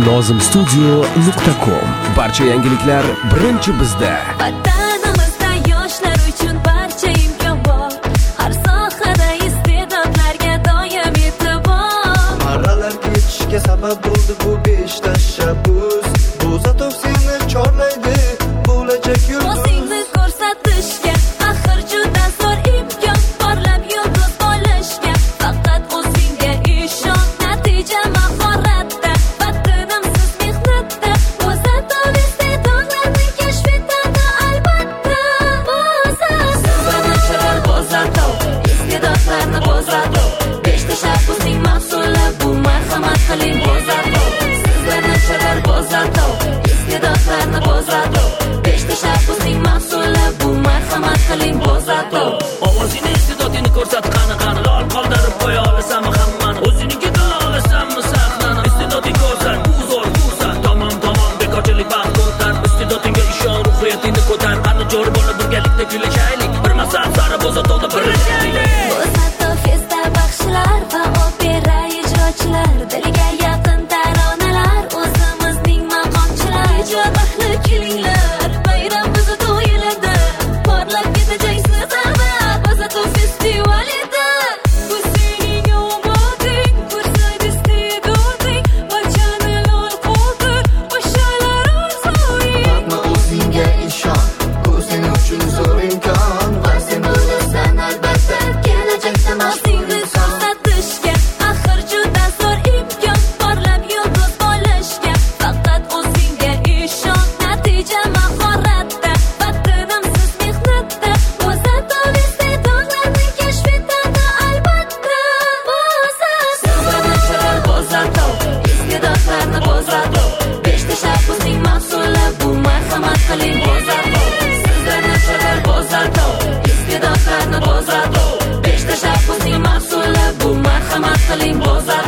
nozimstudio.com. Barcha yangiliklar birinchi bizda. Vatanimizda yoshlar uchun barcha imkon bor. Har sohada iste'dodlarga doim e'tibor. Marralar ketishga sabab bo'ldi bu 5 tashabbus. Bu zatov seni chorlaydi, bo'lajak yulduz. O'zingni ko'rsatishga, axir juda zo'r imkon. Porlab yulduz bo'lishga, faqat o'zingga ishon. Natija mahoratda, vatanimsiz mehnatda. O'zatov iste'dodlarni kashf etadi albatta. Sizlarni bozatov, iste'dodlarni bozatov. 5 tashabbusning mahsuli bu, marhamat qiling bozatov. Sizlarni bozatov, iste'dodlarni bozatov. 5 tashabbusning mahsuli bu, marhamat qiling bozatov. Ovozini iste'dodini ko'rsat, qani lol qoldirib qo'ya olasanmi hammani? O'ziniki olasanmi sahnani? Iste'doding ko'rsat, bu zo'r fursat. Tamom bekorchilik vaqt ko'tar. Iste'dodingga ishon, ruhiyatingni ko'tar. Qani jo'r bo'lib birgalikda kuylashaylik. Bir maqsad sari bozatovda birlashaylik. Bozatov festa baxshilar va opera ijrochilar. Dilga yaqin taronalar, o'zimizning maqomchilar. Ijod ahli kelinglar, bayram bizni to'yiladi. Porlab ketajaksiz albatta, Bozatov festivalida. Bu sening omading, ko'rsat iste'doding. Barchani lol qoldir, o'shalar orzuing. Batma o'zingga ishon, bu sen uchun zo'r imkon. Va sen bo'lasan albatta, kelajakda O'zingni ko'rsatishga, axir juda zo'r imkon. Porlab yulduz bo'lishga, faqat o'zingga ishon. Natija mahoratda, vatanimsiz mehnatda. Bozatov iste'dodlarni kashf etadi albatta. Sizlarni bozatov, iste'dodlarni bozatov. 5 tashabbusning mahsuli bu, marhamat qiling bozatov. Sizlarni bozatov, iste'dodlarni bozatov. 5 tashabbusning mahsuli bu, marhamat qiling bozatov.